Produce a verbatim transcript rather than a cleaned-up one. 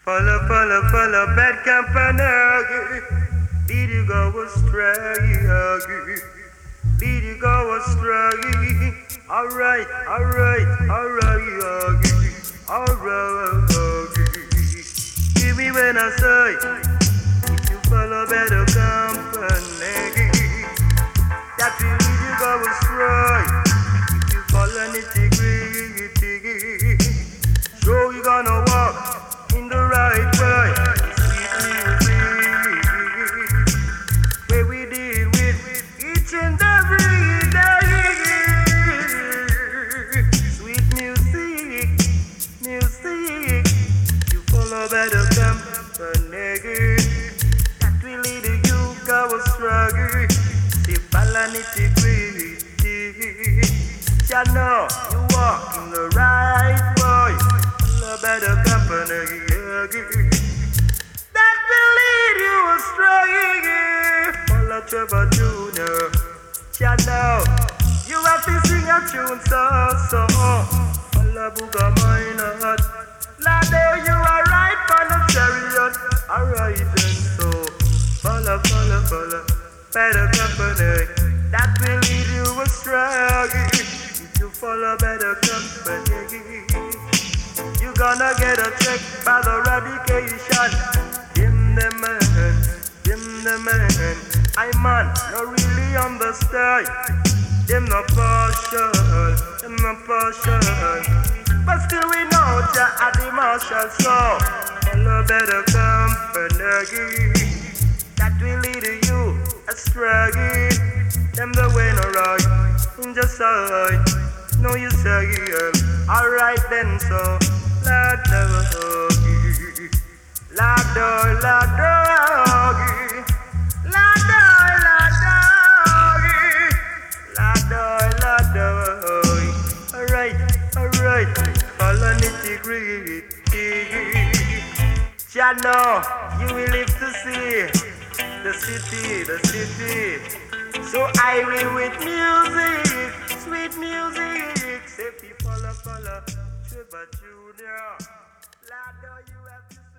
Follow, follow, follow bad company. Did you go astray? Did you go astray? Alright, alright, alright, alright. Give me when I say, if you follow better company, that will lead you go astray. If you follow nitty-gritty, so you gonna walk in the right way. Where we deal with each and every day. Sweet music, music. You follow better company. That will lead you go astray. See, follow nitty-gritty. You know you walk in the right way. Follow better company. That will lead you astray. Follow Trevor Junior You know you have to sing a tune so so. Follow Booga Minor. Lado, you are right for the chariot. Alright then so. Follow, follow, follow better company. That will lead you astray. If you follow better company, you gonna get a check by the radication. Dim the man, dim the man. I man, no really understand. Them no partial, them no partial. But still we know Jah are the marshal. So follow better company. That will lead you astray. Them the way no right, in just side. No you say, alright then so. La doggy, la dog, la doggy, la dog, la doggy, la dog, la doggy. Alright, alright, follow nitty-gritty. Ya know you will live to see the city, the city. So I will with music, sweet music. Say people follow, Trevor Junior Lado, you have to